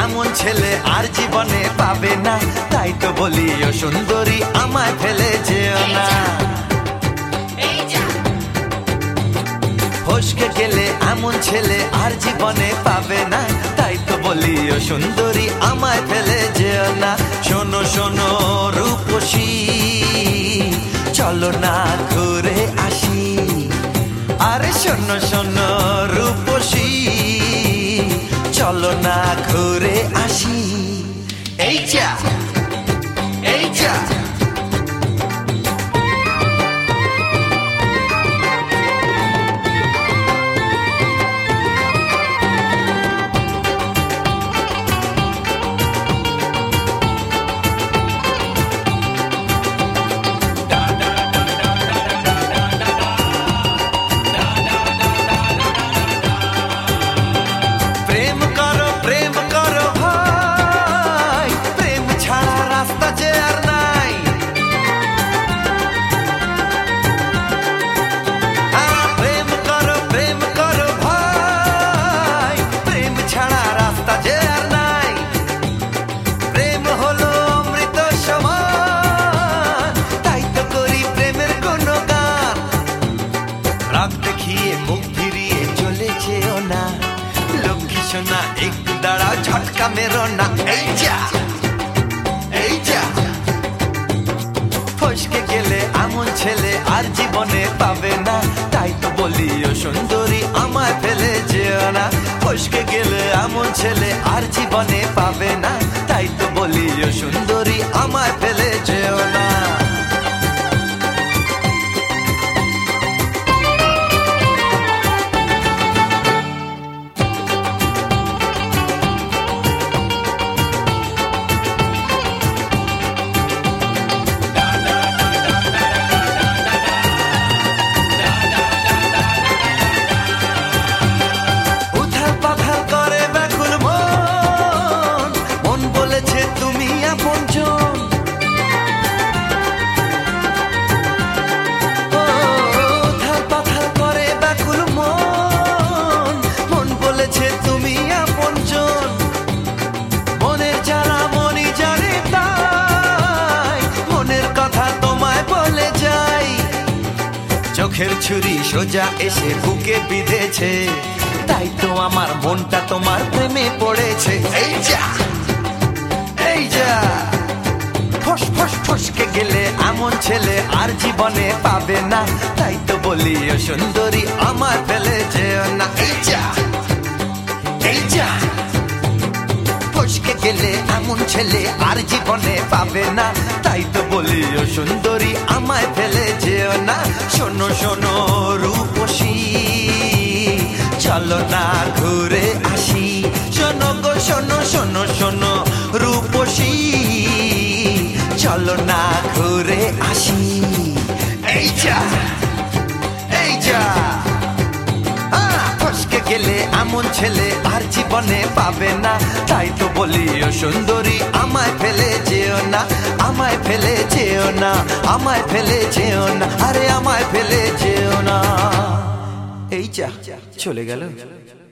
এমন ছেলে আর জীবনে পাবে না, তাই তো বলি ও সুন্দরী আমায় ফেলে যেও না। ফসকে গেলে এমন ছেলে আর জীবনে পাবে না, তাই তো বলি ও সুন্দরী আমায় ফেলে যেও না। শোনো শোনো রূপসী, চলো না ঘুরে আসি। আরে শোনো শোনো রূপসী, চলো না ঘুরে আসি। এই যা এই যা না, একটু দাঁড়াও ঝটকা মেরো না। এই যা এই যা ফসকে গেলে এমন ছেলে আর জীবনে পাবে না, তাই তো বলি ও সুন্দরী আমায় ফেলে যেও না। ফসকে গেলে এমন ছেলে আর জীবনে পাবে না, তাই তো বলি ও সুন্দরী আমায় ফেলে যেও না। চোখের ছুরি সোজা এসে বুকে বিঁধেছে, তাই তো আমার মনটা তোমার প্রেমে পড়েছে। এই যা এই যা ফস ফস ফসকে গেলে এমন ছেলে আর জীবনে পাবে না, তাই তো বলি ও সুন্দরী আমায় ফেলে যেও না। এই যা এই যা ফসকে গেলে এমন ছেলে আর জীবনে পাবে না, তাই তো বলি ও সুন্দরী আমায় ফেলে যেও না। শোনো শোনো রূপসী, চলো না ঘুরে আসি। শোনো গো শোনো শোনো শোনো রূপসী, চলো না ঘুরে আসি। এই যা এই যা ফসকে গেলে এমন ছেলে আর জীবনে পাবে না, তাই তো বলি ও সুন্দরী আমায় ফেলে যেও না। আমায় ফেলে যেও না, আমায় ফেলে যেও না, আরে আমায় ফেলে যেও না। এই যা চলে গেল।